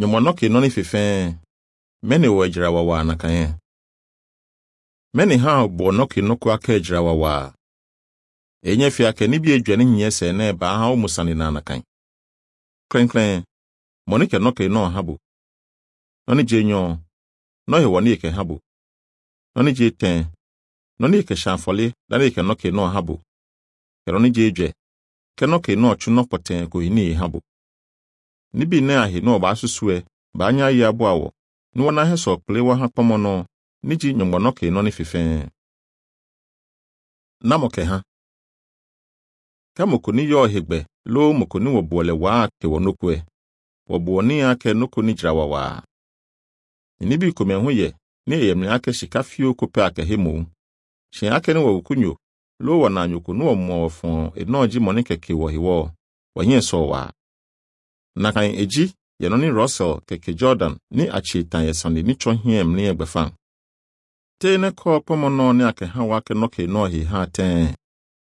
Nyomonoke no ni fefe. Mene wo ejira wawa na kan. Mene ha bo noke no kwa ka ejira wawa. Enye fi aka ni bi edwane nyɛ sɛ na ba ha omusane na kan. Kren monike noke no habo. No ni jenyo. No he woni ke habo. No ni je ten. No ni ke shanfole da ni ke noke no habo. Ke no ni je dwe. Ke noke no chu no poten ko ini habo. Ni bi na ahe no ba susue ba anya yi abo awo. Ni wona he so kle wa ha pomo no ni ji nyomonoke no ni fefe. Na moke ha. Ka mokoni yo hegbe lo mokoni wo bole wa ke wonokwe. Wo boni ake nokoni jirawawa. Ni bi ko me ho ye ni eyemni ake shikafio kope ake hemu. Shin ake ni wo kunyo lo wona anyoko no mo fon enoji monike ke wo hiwo. Wo yen so wa. Na kan eji ye no ni Russell keke Jordan ni achitan ye sande ni chohiem ni egbefan. Te ne ko pomo no ni ake ha wa ke noke no hi ha ten.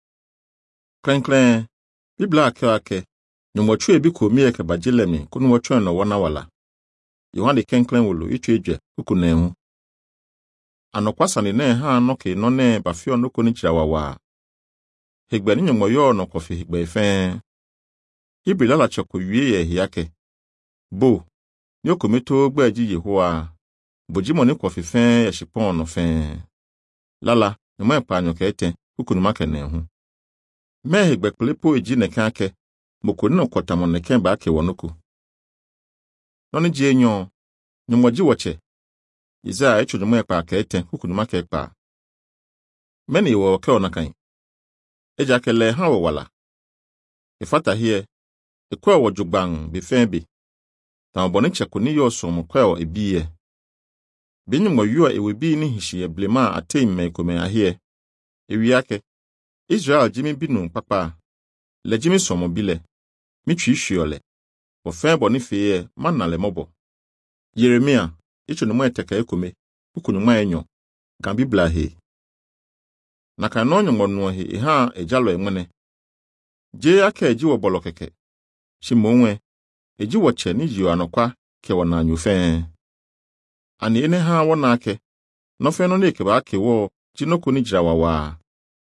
Kren Biblia ake nyomochu ebi ko mi eke bajilemi kunu wochu no wona wala. Yohane kenklen wolo itu edwe ukune hu. Anokwasane ne ha noke no ne bafio no ko ni jirawawa. Hegbe ni nyomoyo no kofi hegbe fe. Ibila la choko wie ye hiake. Bo ni okometo gbaji Yehowa. Bojimo ni kofi fe ya shipon no fe. Lala ni mo pa anyo kete ukunu makene hu. Me hegbe klepo eji ne kake mokoni no kwatamo ne ken ba ke wonoku. No ni je enyo nyomoji woche. Isaiah echo mo ekpa kete ukunu makekpa. Meni wo ke onakan. Eja kele ha wo wala. Ifata hie ekwa wo jugban be fembe. Ta oboni cheko ni yo so mo kwa o ebiye. Binyumo yo ewebi ni hihye blema atemme kome ahie. Ewiake Israel jimi binu papa. Le jimi somo bile. Mitwi hwiole. Wo fembo ni feye manale mobo. Yeremia icho no mo eteka ekome. Ukunu ma enyo. Kan Biblia he. Na kan no nyomo no he ha ejalo enwene. Je aka eji wo bolo keke. Shimonwe eji wo che ni ji anokwa ke wona anyufe. Ani ene ha wona ake. No fe no ne ke ba ke wo jinoko ni jirawawa.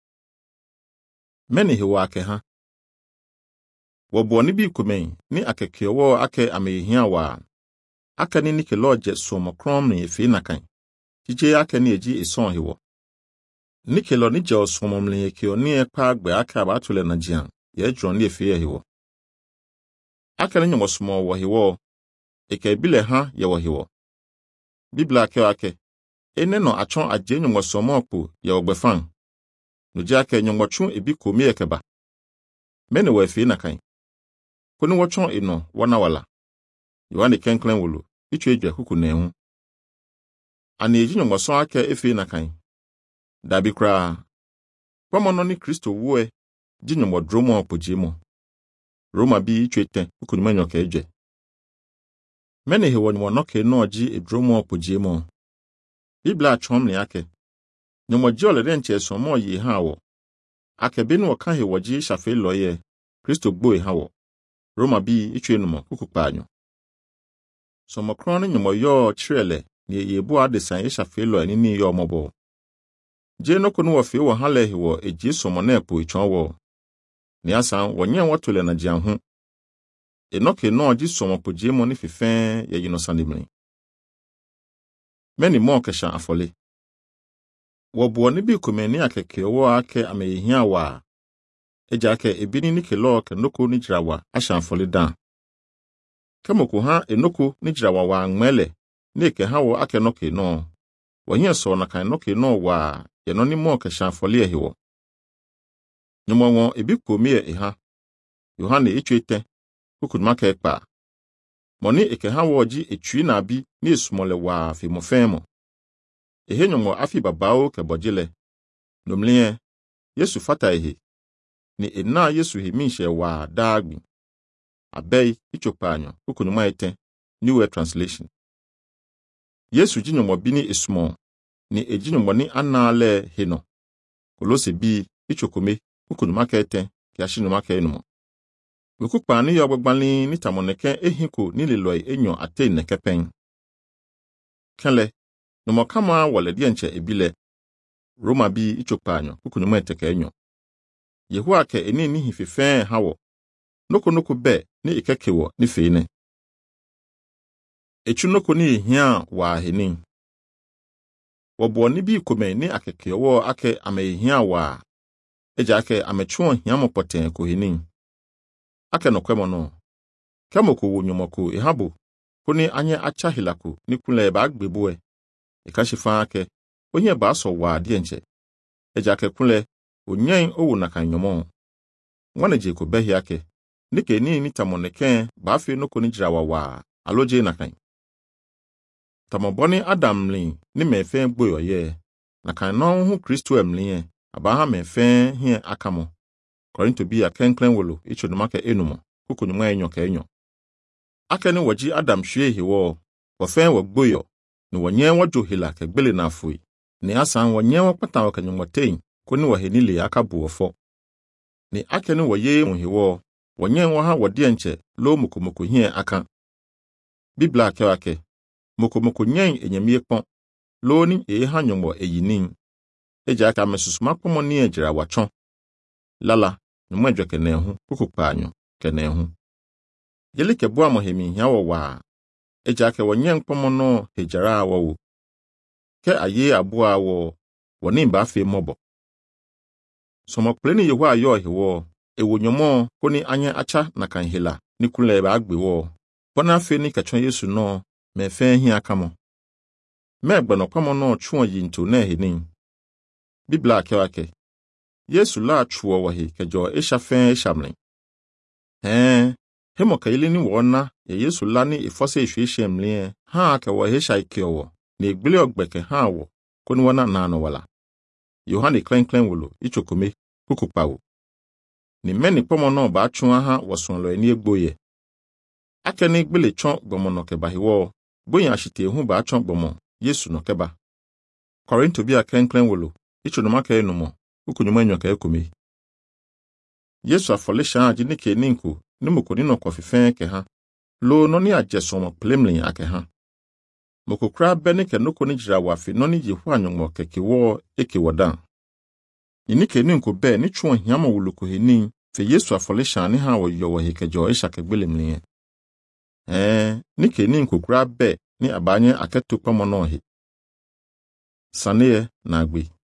Meni hewa ake ha. Wobo ni bi kumen ni akeke wo ake amehia wa. Aka ni nike loje somo krom ni efi nakan. Jije ake ni eji eson hewo. Nike lo ni je osomo mle ke oni ekpa agbe aka ba tule na jian. Ye dron ni efi hewo. Aka ni nyomo somo wo hewo. Eke bile ha ye wo hewo. Biblia ake ene no achon aje nyomo somo ku ye ogbefan. Nuja ke nyomochu ebi komi ekeba. Mene wa efi nakan. Kuni wochon ino wana wala. Yohane kenklen wolo itu edwe kukune hu. Ani eji nyomoso ake efi nakan. Dabi kra. Kwamo no ni Kristo woe ji nyomodromo opojimo. Roma bi itu eten kukunu manyo ke edwe. Mene he wonyo noke no ji edromo opojimo. Biblia chomle ake. Nyomoji olere nche somo yi ha wo. Ake binu waka he woji shafe loye. Kristo gbo ha wo. Roma bi itu enumo kukupa anyo. Somo kroni nyomoyo chirele ni yebu adesan ye shafe loye ni yo mobo. Je no kunu wo fe wo hale he wo eji somo na epo ichon wo. Ni asan wonye wotole na jian hu. Enoke no ji somo pojemo ni fefe ye yinosandimni. Meni mo kesha afole. Wobo ni bi kumeni akeke wo ake amehia wa. Eja ake ebini ni kelo ke noko ni jirawa ashanfole dan. Kamoko ha enoko ni jirawa wa ngmele ni ke ha wo ake noke no. Wohia so na kan noke no wa ye no ni mo ke shanfole ehiwo. Nyomo ebi komi ha. Yohane ichete kukuduma ke ekpa. Moni eke ha wo ji etwi na bi ni esumole wa fi mo femo. Ehe nyomo afi babao ke bojile. Nomlie Yesu fata ehe. Ni ena Yesu himishe wa dagbi. Abei ichopanyo kukunuma ete New World Translation. Yesu jinyomo bini esumo. Ni ejinyomo ni anale heno. Kolose bi ichokome kukunuma ke ete kiashinuma ke enumo. Wekupa ni yogbali ni tamoneke ehiko ni liloi enyo ate nekepen. Kele, no mokama wale dienche ebile. Roma bi ichopanyo kukunyume teke enyo. Yehua ke eni ni hififen hawo. Noko be ni ikekewo ni feine. Echunoko ni hia wa heni. Wabo ni bi kome ni akekewo ake ame hia wa. Eja ake amechuo hia mopoten ko heni. Ake no kwemo no. Kemoko wonyomoko ihabo. Kuni anye acha hilaku ni kule ba agbebue. Ikashifa ake onye ba so wa dienche. Eja ake kule onyen owu na kanyomo. Nwane je ko behi ake. Nike ni tamoneke ba afi noko ni jirawa wa aloje na kan. Tamoboni Adam ni mefe gboyo ye. Na kan no hu Kristo emlie abaha mefe hie akamo. Korinto bi akenklen wolo ichodumake enumo kukunyuma enyo ka enyo. Ake ni waji Adam hwie hiwo wofe wagboyo ni wonye wajohila ke gbele na afui. Ni asan wonye wakpata wakanyumotein kuni wahenile akabuofo. Ni ake ni woye muhiwo wonye waha wadienche lo mukumoko hie aka. Bibla ake mukumoko nyen enyamie pon lo ni ha nyomo eyinin. Eja aka mesusuma pomo ni ejira wachon. Lala ni mwadwe kenehu kukupanyo kenehu. Yelike bua mohemi hiawo wa. Eja ake wonyen pomo no hejara wawu. Ke aye abua wo woni mba afi mobo. Somo pleni Yehua yo hiwo ewonyomo koni anye acha na kanhila ni kule ba agbewo. Bona afi ni kachon Yesu no mefe hi akamo. Megbono kwamo no chuo yinto na hinin. Bibla ake Yesu la chuo wahi kejo eshafen eshamlin. Hemo kaili ni wona Yesu la ni ifose ehwehwe mlie ha aka wo hesha ikewo na egbele ogbeke ha wo koni wona nano wala. Yohane klenklen wolo ichokome kukupawo. Ni meni pomo no ba chuo ha wosonlo eni egboye. Ake ni gbele chon gbomono ke bahiwo boya shite hu ba chon gbomo Yesu no keba. Korinto bi akenklen wolo ichodumake enumo kukunyuma enyo ka ekome. Yesu afolisha ajinike ninku ni mukoni no kofifen ke ha. Lo no ni ajesomo plemlin ake ha. Mokokra benike noko ni jira wafi no ni Yehua nyongo kekewo ekewodan. Inike ninku be ni chuo hiama wuluko heni fe Yesu afolisha ni ha wo yowo hekejo esha kegbelemlin. Nike ninku kra be ni abanye aketo pomo no he. Sane na agbe.